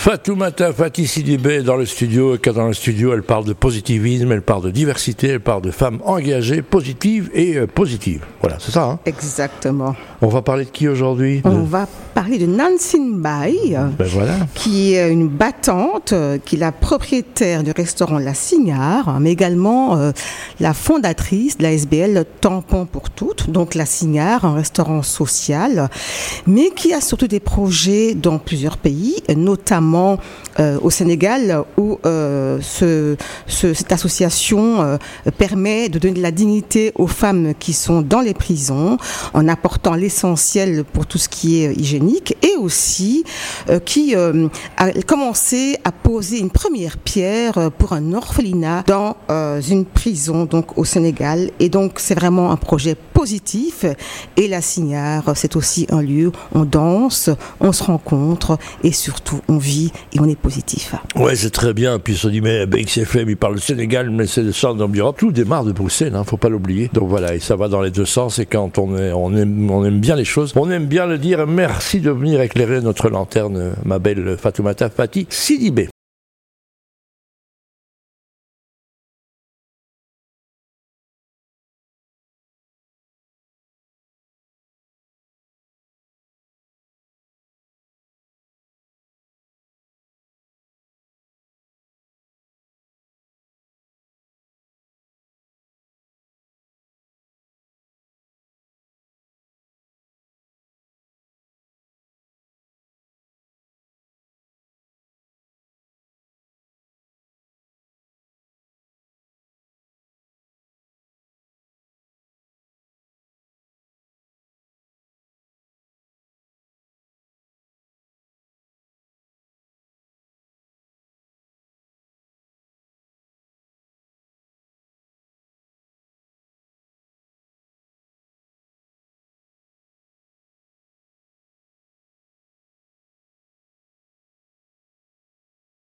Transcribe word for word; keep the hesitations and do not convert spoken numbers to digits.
Fatoumata Fati Sidibé est dans le studio, car dans le studio, elle parle de positivisme, elle parle de diversité, elle parle de femmes engagées, positives et euh, positives. Voilà, c'est ça, hein? Exactement. On va parler de qui aujourd'hui? On de... va parler de Nancy Mbaye, ben voilà. qui est une battante, qui est la propriétaire du restaurant La Cignare, mais également euh, la fondatrice de la S B L Tampon pour toutes, donc La Cignare, un restaurant social, mais qui a surtout des projets dans plusieurs pays, notamment euh, au Sénégal, où euh, ce, ce, cette association euh, permet de donner de la dignité aux femmes qui sont dans les prisons, en apportant l'essentiel pour tout ce qui est hygiénique, et aussi euh, qui euh, a commencé à poser une première pierre pour un orphelinat dans euh, une prison, donc au Sénégal. Et donc c'est vraiment un projet positif. Et La Cignare, c'est aussi un lieu où on danse, on se rencontre et surtout on vit et on est positif. Ouais, c'est très bien. Puis on se dit, mais ben, X F M, il parle du Sénégal, mais c'est le centre d'Europe. Tout démarre de Bruxelles, hein, faut pas l'oublier. Donc voilà, et ça va dans les deux sens. Et quand on, est, on, aime, on aime bien les choses, on aime bien le dire. Merci de venir éclairer notre lanterne, ma belle Fatoumata Fati Sidibé.